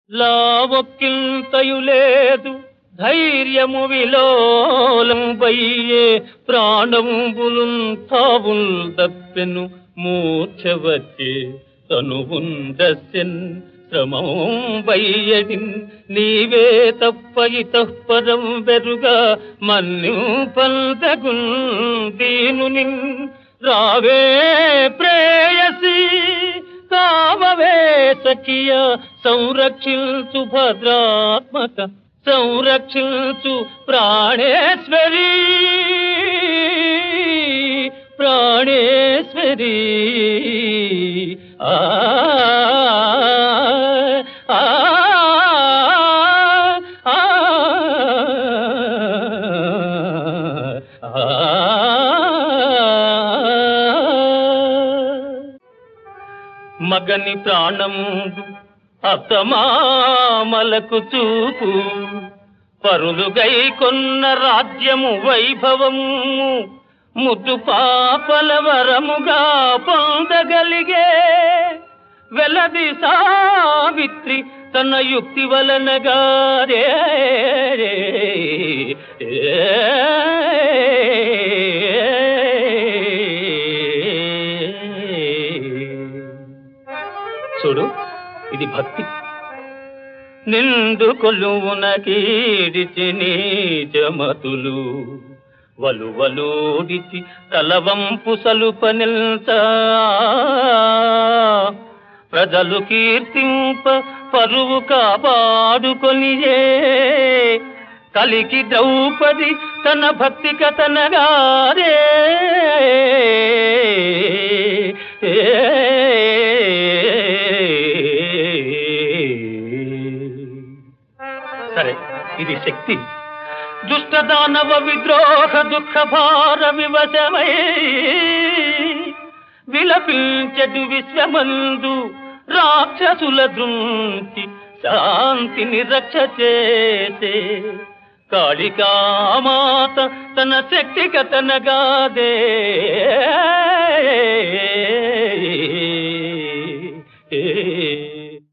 లావొక్కింతయు లేదు ధైర్యము విలోలంబయ్యే ప్రాణంబులున్ తావుల్ దప్పెను మూర్ఛవచ్చే తనువుండస్యన్ శ్రమం వయ్యడిన్ నీవే తప్ప ఇతఃపరం వెరుగా మన్నింపల్దగున్ దీనునిన్ రావే ప్రేయసి కావవే సఖియ సంరక్షించు భద్రాత్మక సంరక్షించు ప్రాణేశ్వరి ప్రాణేశ్వరి ఆ ఆ మగని ప్రాణముందు అత్తమామలకు చూపు పరులుగై కొన్న రాజ్యము వైభవము ముద్దు పాపల వరముగా పొందగలిగే వెలది సావిత్రి తన యుక్తి వలనగారే చూడు, ఇది భక్తి. నిండు కొలువున కీడిచి నీచమతులు వలువలోడిచి తలవంపు సలుపనిల్త ప్రజలు కీర్తింప పరువు కాపాడుకొనియే కలికి ద్రౌపది తన భక్తి కథనగారే సరే, ఇది శక్తి. దుష్ట దానవ విద్రోహ దుఃఖ భార వివశమై విలపించెడు విశ్వమందు రాక్షసుల దృంచి శాంతిని రక్ష చేసే కాళికామాత తన శక్తి కథనగాదే